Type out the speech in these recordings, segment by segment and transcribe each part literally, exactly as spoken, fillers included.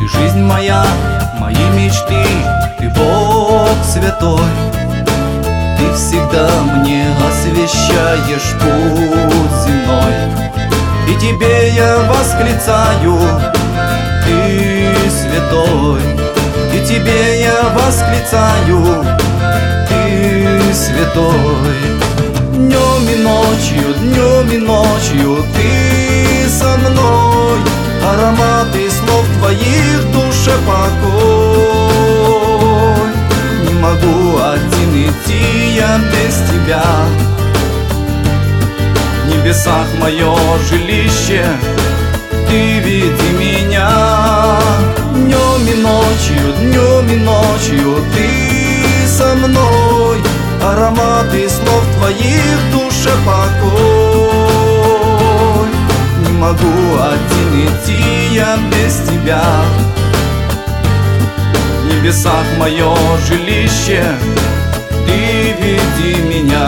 Ты жизнь моя, мои мечты, ты Бог святой. Ты всегда мне освещаешь путь земной, и тебе я восклицаю: ты святой. И тебе я восклицаю: ты святой. Днем и ночью, днем и ночью ты со мной. Ароматы слов твоих, душе покой. Не могу один идти я без тебя. В небесах мое жилище, ты веди меня. Днем и ночью, днем и ночью ты со мной. Ароматы слов твоих, душе покой. Не могу один идти я без тебя. В небесах мое жилище, ты веди меня.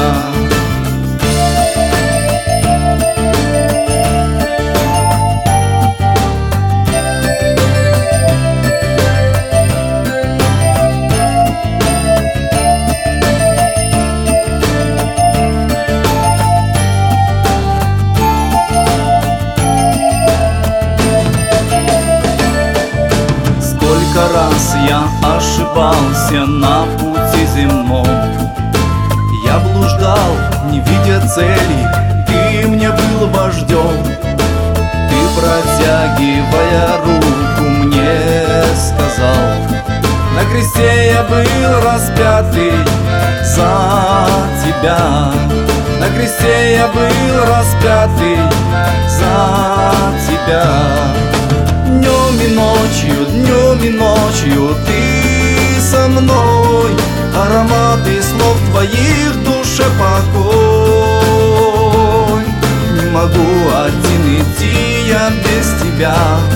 Сколько раз я ошибался на пути земном. Я блуждал, не видя цели, ты мне был вождем. Ты, протягивая руку, мне сказал: на кресте я был распятый за тебя. На кресте я был распятый за тебя. Днем и ночью, днем и ночью ты со мной. Ароматы слов твоих, душе покой. Не могу один идти я без тебя.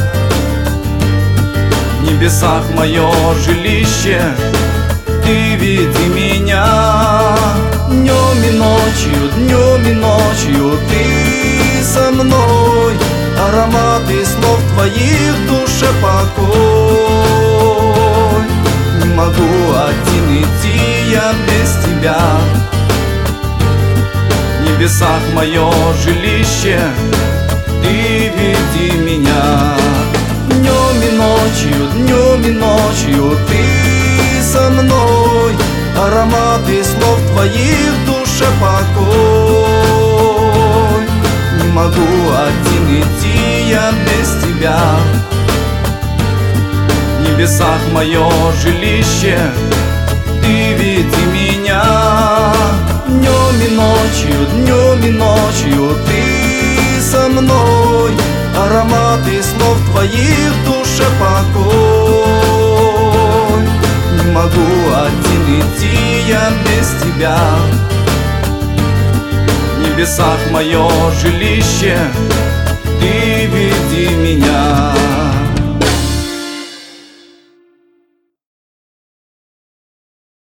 В небесах мое жилище, ты веди меня. Днем и ночью, днем и ночью ты со мной. Ароматы слов твоих, душе покой. Не могу один идти я без тебя. В небесах мое жилище, ты веди меня. Днем и ночью, днем и ночью ты со мной. Ароматы слов твоих, душе покой. Не могу один идти я без тебя. В небесах мое жилище, ты веди меня. Днем и ночью, днем и ночью ты со мной. Ароматы слов твоих, душе покой. Не могу один идти я без тебя. В небесах мое жилище, ты веди меня.